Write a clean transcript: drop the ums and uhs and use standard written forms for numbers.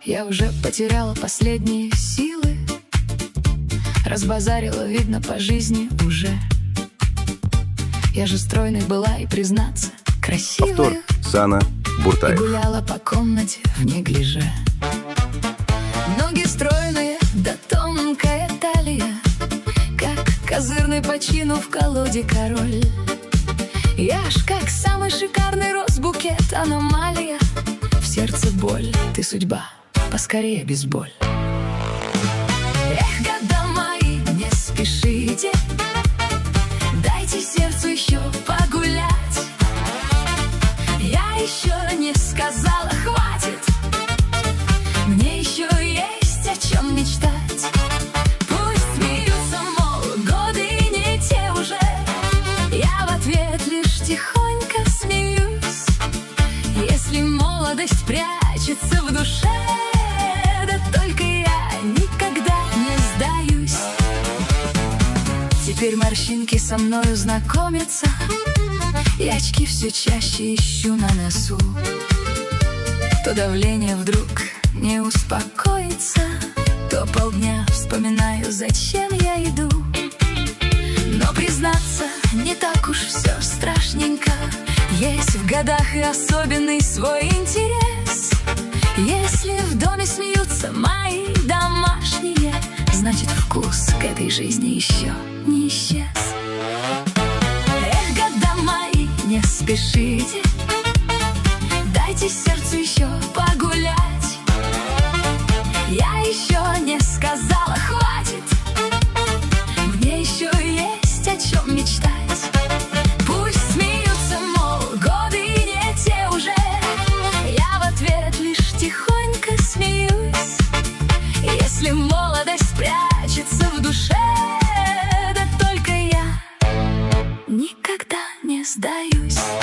Я уже потеряла последние силы, разбазарила, видно, по жизни уже. Я же стройной была и, признаться, красивая. Повтор. Сана Буртаев. И гуляла по комнате в неглиже. Ноги стройные, да тонкая талия, как козырный по чину в колоде король. Я ж как самый шикарный розбукет, аномалия. В сердце боль, ты судьба, поскорее без боль. Эх, года мои, не спешите, дайте сердцу еще погулять. Я еще не сказала, хватит, мне еще есть о чем мечтать. Пусть смеются, мол, годы не те уже, я в ответ лишь тихонько смеюсь. Если молодость прячется в душе, да только я никогда не сдаюсь. Теперь морщинки со мною знакомятся, и очки все чаще ищу на носу. То давление вдруг не успокоится, то полдня вспоминаю, зачем я иду. Но, признаться, не так уж все страшненько. Есть в годах и особенный свой интерес. Если в доме смеются мои домашние, значит, вкус к этой жизни еще не исчез. Эх, года мои, не спешите, дайте сердцу еще погулять. Я еще не сказала, хватит, мне еще есть о чем мечтать. Пусть смеются, мол, годы не те уже, я в ответ лишь тихонько смеюсь. Если молодость прячется в душе, да только я никогда не сдаюсь.